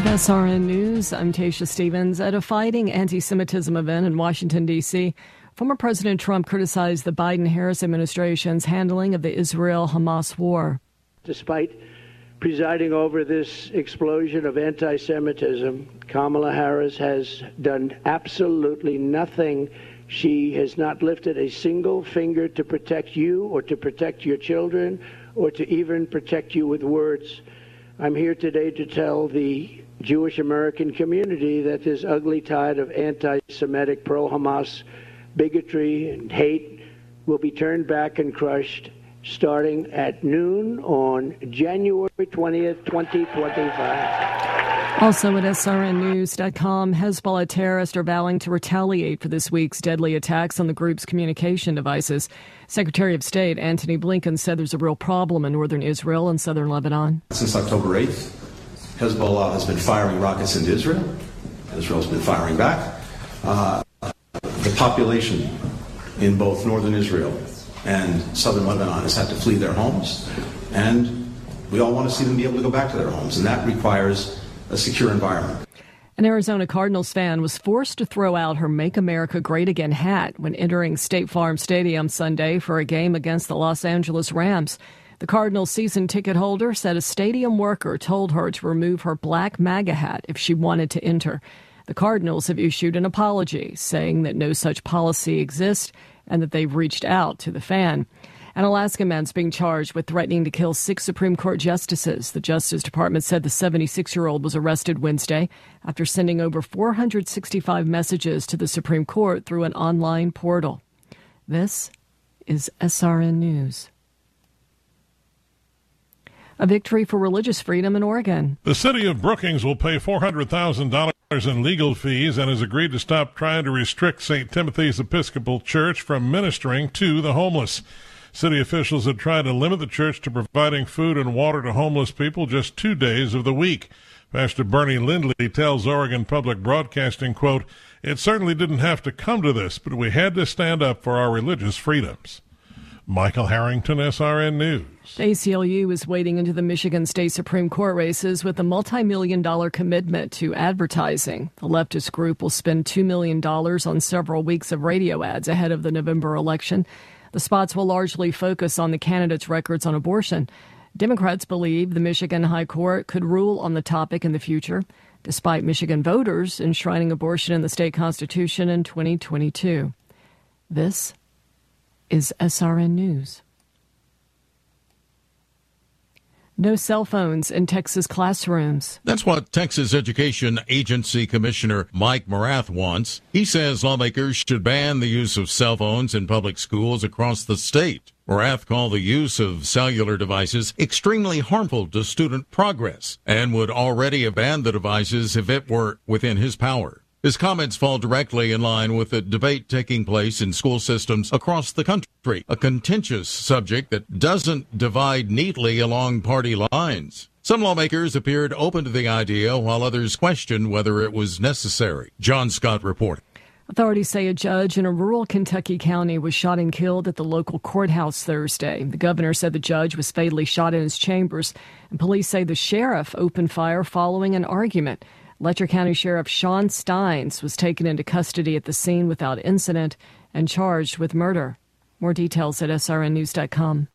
SRN News, I'm Tasha Stevens. At a fighting anti-Semitism event in Washington, D.C., former President Trump criticized the Biden-Harris administration's handling of the Israel-Hamas war. Despite presiding over this explosion of anti-Semitism, Kamala Harris has done absolutely nothing. She has not lifted a single finger to protect you or to protect your children or to even protect you with words. I'm here today to tell the Jewish American community that this ugly tide of anti-Semitic, pro-Hamas bigotry and hate will be turned back and crushed starting at noon on January 20th, 2025. Also at srnnews.com, Hezbollah terrorists are vowing to retaliate for this week's deadly attacks on the group's communication devices. Secretary of State Antony Blinken said there's a real problem in northern Israel and southern Lebanon. Since October 8th, Hezbollah has been firing rockets into Israel. Israel's been firing back. The population in both northern Israel and southern Lebanon has had to flee their homes, and we all want to see them be able to go back to their homes, and that requires a secure environment. An Arizona Cardinals fan was forced to throw out her Make America Great Again hat when entering State Farm Stadium Sunday for a game against the Los Angeles Rams. The Cardinals season ticket holder said a stadium worker told her to remove her black MAGA hat if she wanted to enter. The Cardinals have issued an apology, saying that no such policy exists and that they've reached out to the fan. An Alaska man's being charged with threatening to kill 6 Supreme Court justices. The Justice Department said the 76-year-old was arrested Wednesday after sending over 465 messages to the Supreme Court through an online portal. This is SRN News. A victory for religious freedom in Oregon. The city of Brookings will pay $400,000 in legal fees and has agreed to stop trying to restrict St. Timothy's Episcopal Church from ministering to the homeless. City officials had tried to limit the church to providing food and water to homeless people just 2 days of the week. Pastor Bernie Lindley tells Oregon Public Broadcasting, quote, "It certainly didn't have to come to this, but we had to stand up for our religious freedoms." Michael Harrington, SRN News. The ACLU is wading into the Michigan State Supreme Court races with a multi-million-dollar commitment to advertising. The leftist group will spend $2 million on several weeks of radio ads ahead of the November election. The spots will largely focus on the candidates' records on abortion. Democrats believe the Michigan High Court could rule on the topic in the future, despite Michigan voters enshrining abortion in the state constitution in 2022. This is SRN News. No cell phones in Texas classrooms. That's what Texas Education Agency Commissioner Mike Morath wants. He says lawmakers should ban the use of cell phones in public schools across the state. Morath called the use of cellular devices extremely harmful to student progress and would already have banned the devices if it were within his power. His comments fall directly in line with the debate taking place in school systems across the country, a contentious subject that doesn't divide neatly along party lines. Some lawmakers appeared open to the idea, while others questioned whether it was necessary. John Scott reporting. Authorities say a judge in a rural Kentucky county was shot and killed at the local courthouse Thursday. The governor said the judge was fatally shot in his chambers, and police say the sheriff opened fire following an argument. Letcher County Sheriff Sean Steins was taken into custody at the scene without incident and charged with murder. More details at srnnews.com.